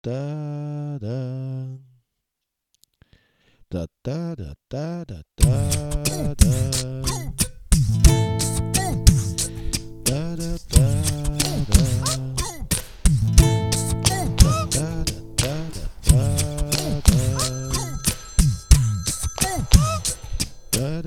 Да-да-да-да. Да-да-да-да-да-да-да. Да-да-да-да. Да-да-да-да-да.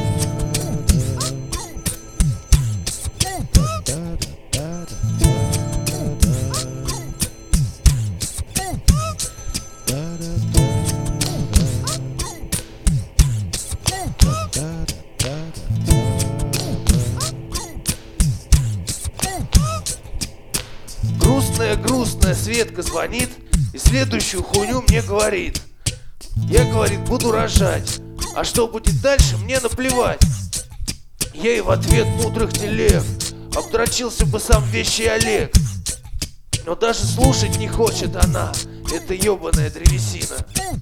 Грустная Светка звонит и следующую хуйню мне говорит. Я, говорит, буду рожать, а что будет дальше, мне наплевать. Я ей в ответ мудрых телег обдрочился бы сам вещий Олег. Но даже слушать не хочет она, эта ебаная древесина.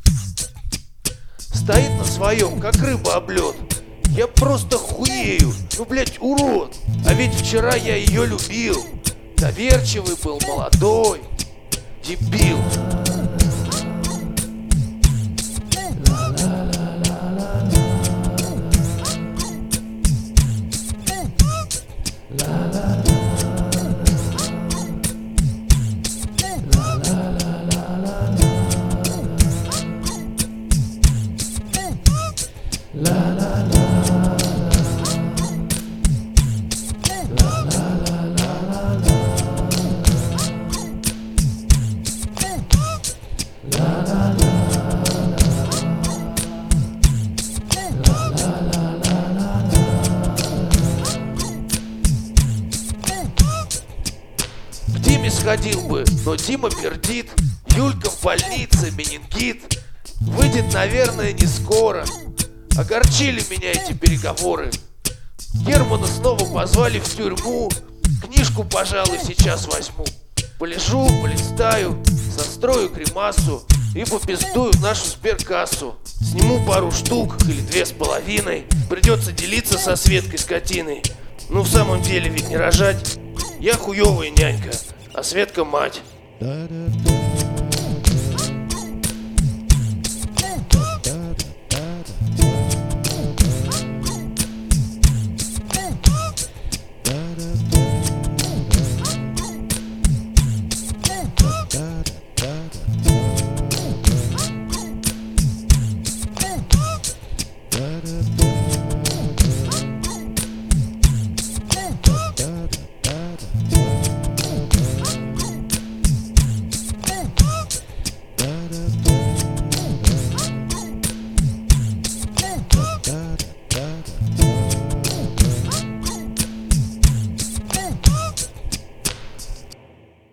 Стоит на своем, как рыба об лед. Я просто хуею, ну блять, урод. А ведь вчера я ее любил. Доверчивый был, молодой, дебил. К Диме сходил бы, но Дима пердит. Юлька в больнице, менингит. Выйдет, наверное, не скоро. Огорчили меня эти переговоры. Германа снова позвали в тюрьму. Книжку, пожалуй, сейчас возьму. Полежу, полистаю, сострою гримасу и попиздую в нашу сберкассу. Сниму пару штук или 2,5. Придется делиться со Светкой скотиной. Ну в самом деле ведь не рожать. Я хуёвая нянька, а Светка мать. Да-да-да.